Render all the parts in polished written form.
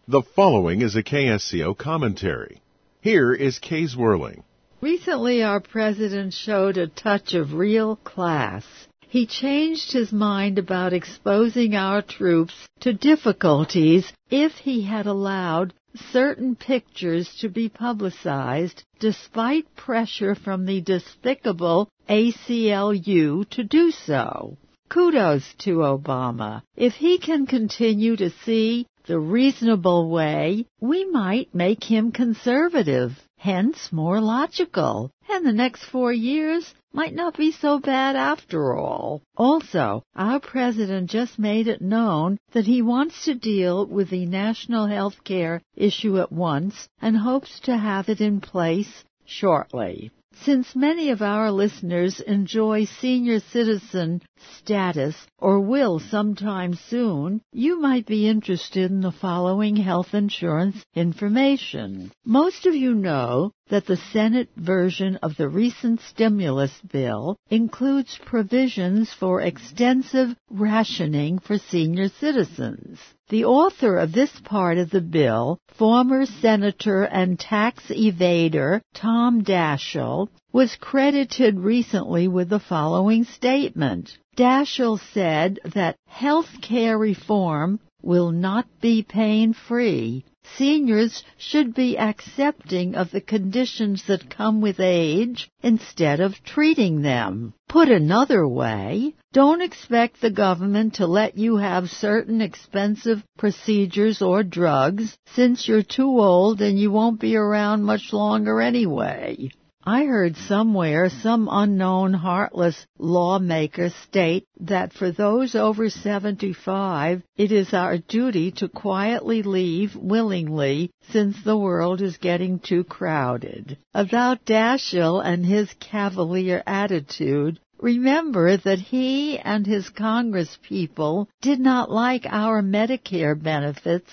The following is a KSCO commentary. Here is Kay Zwirling. Recently, our president showed a touch of real class. He changed his mind about exposing our troops to difficulties if he had allowed certain pictures to be publicized, despite pressure from the despicable ACLU to do so. Kudos to Obama. If he can continue to see the reasonable way, we might make him conservative, hence more logical, and the next 4 years might not be so bad after all. Also, our president just made it known that he wants to deal with the national health care issue at once and hopes to have it in place shortly. Since many of our listeners enjoy senior citizen status or will sometime soon, you might be interested in the following health insurance information. Most of you know that the Senate version of the recent stimulus bill includes provisions for extensive rationing for senior citizens. The author of this part of the bill, former Senator and tax evader Tom Daschle, was credited recently with the following statement. Daschle said that health care reform will not be pain-free. Seniors should be accepting of the conditions that come with age instead of treating them. Put another way, don't expect the government to let you have certain expensive procedures or drugs since you're too old and you won't be around much longer anyway. I heard somewhere some unknown heartless lawmaker state that for those over 75, it is our duty to quietly leave willingly since the world is getting too crowded. About Daschle and his cavalier attitude, remember that he and his congresspeople did not like our Medicare benefits,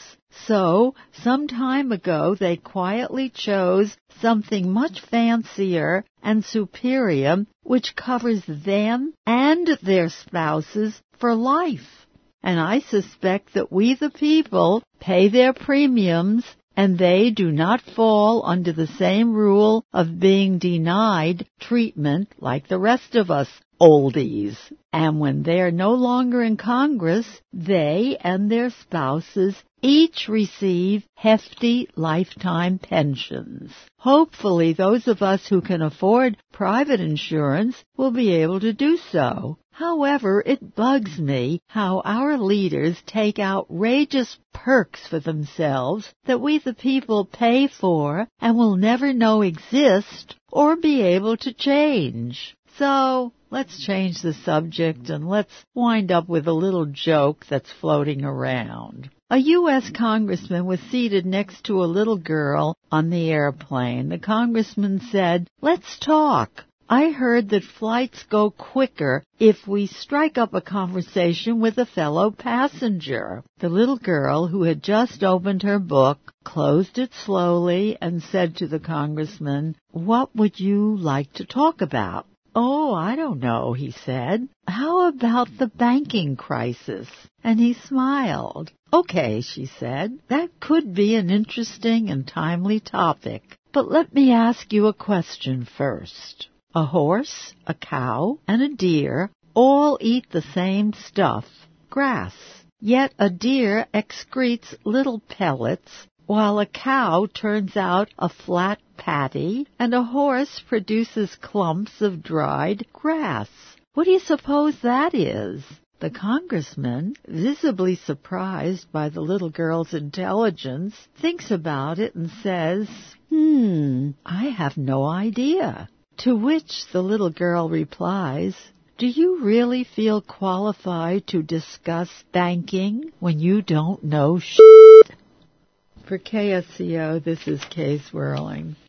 so some time ago they quietly chose something much fancier and superior which covers them and their spouses for life. And I suspect that we the people pay their premiums and they do not fall under the same rule of being denied treatment like the rest of us oldies. And when they're no longer in Congress, they and their spouses each receive hefty lifetime pensions. Hopefully, those of us who can afford private insurance will be able to do so. However, it bugs me how our leaders take outrageous perks for themselves that we the people pay for and will never know exist or be able to change. So, let's change the subject and let's wind up with a little joke that's floating around. A U.S. congressman was seated next to a little girl on the airplane. The congressman said, "Let's talk. I heard that flights go quicker if we strike up a conversation with a fellow passenger." The little girl, who had just opened her book, closed it slowly and said to the congressman, "What would you like to talk about?" "Oh, I don't know," he said. "How about the banking crisis?" And he smiled. "Okay," she said, "that could be an interesting and timely topic. But let me ask you a question first. A horse, a cow, and a deer all eat the same stuff, grass. Yet a deer excretes little pellets, while a cow turns out a flat patty, and a horse produces clumps of dried grass. What do you suppose that is?" The congressman, visibly surprised by the little girl's intelligence, thinks about it and says, I have no idea." To which the little girl replies, "Do you really feel qualified to discuss banking when you don't know shit?" For KSCO, this is Kay Zwirling.